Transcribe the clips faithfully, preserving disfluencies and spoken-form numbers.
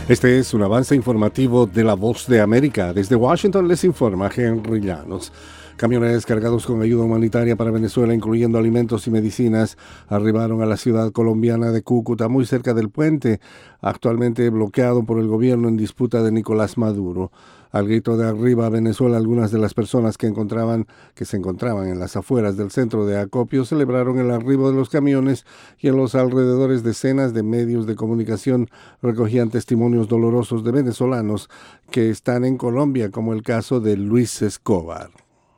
Este es un avance informativo de La Voz de América. Desde Washington les informa Henry Llanos. Camiones cargados con ayuda humanitaria para Venezuela, incluyendo alimentos y medicinas, arribaron a la ciudad colombiana de Cúcuta, muy cerca del puente, actualmente bloqueado por el gobierno en disputa de Nicolás Maduro. Al grito de arriba a Venezuela, algunas de las personas que encontraban, que se encontraban en las afueras del centro de acopio celebraron el arribo de los camiones, y en los alrededores decenas de medios de comunicación recogían testimonios dolorosos de venezolanos que están en Colombia, como el caso de Luis Escobar.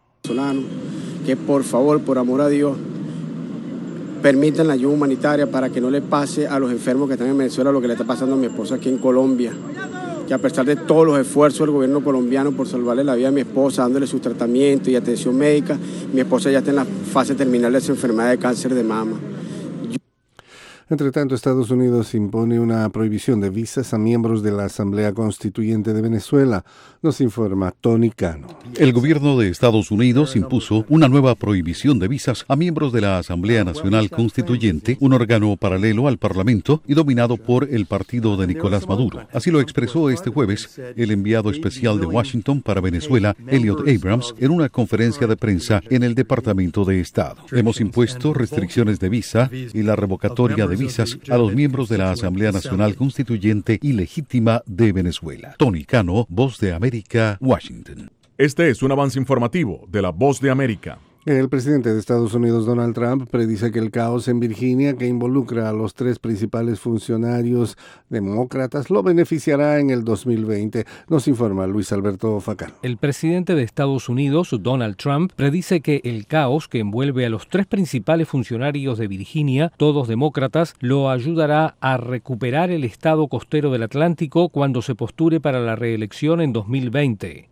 Que por favor, por amor a Dios, permitan la ayuda humanitaria para que no le pase a los enfermos que están en Venezuela lo que le está pasando a mi esposa aquí en Colombia. Que a pesar de todos los esfuerzos del gobierno colombiano por salvarle la vida a mi esposa, dándole su tratamiento y atención médica, mi esposa ya está en la fase terminal de su enfermedad de cáncer de mama. Entre tanto, Estados Unidos impone una prohibición de visas a miembros de la Asamblea Constituyente de Venezuela, nos informa Tony Cano. El gobierno de Estados Unidos impuso una nueva prohibición de visas a miembros de la Asamblea Nacional Constituyente, un órgano paralelo al Parlamento y dominado por el partido de Nicolás Maduro. Así lo expresó este jueves el enviado especial de Washington para Venezuela, Elliot Abrams, en una conferencia de prensa en el Departamento de Estado. Hemos impuesto restricciones de visa y la revocatoria de visas a los miembros de la Asamblea Nacional Constituyente y Legítima de Venezuela. Tony Cano, Voz de América, Washington. Este es un avance informativo de La Voz de América. El presidente de Estados Unidos, Donald Trump, predice que el caos en Virginia, que involucra a los tres principales funcionarios demócratas, lo beneficiará en el dos mil veinte. Nos informa Luis Alberto Facal. El presidente de Estados Unidos, Donald Trump, predice que el caos que envuelve a los tres principales funcionarios de Virginia, todos demócratas, lo ayudará a recuperar el estado costero del Atlántico cuando se postule para la reelección en dos mil veinte.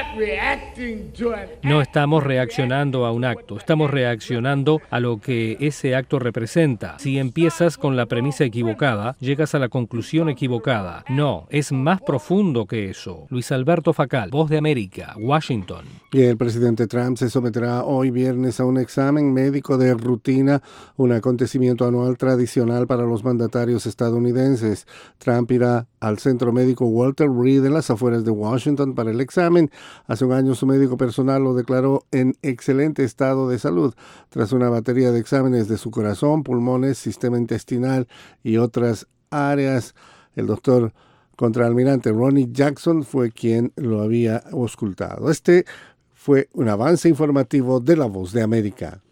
No estamos reaccionando a un acto, estamos reaccionando a lo que ese acto representa. Si empiezas con la premisa equivocada, llegas a la conclusión equivocada. No, es más profundo que eso. Luis Alberto Facal, Voz de América, Washington. Y el presidente Trump se someterá hoy viernes a un examen médico de rutina, un acontecimiento anual tradicional para los mandatarios estadounidenses. Trump irá al centro médico Walter Reed en las afueras de Washington para el examen. Hace un año su médico personal lo declaró en excelente estado de salud tras una batería de exámenes de su corazón, pulmones, sistema intestinal y otras áreas. El doctor contraalmirante Ronnie Jackson fue quien lo había auscultado. Este fue un avance informativo de La Voz de América.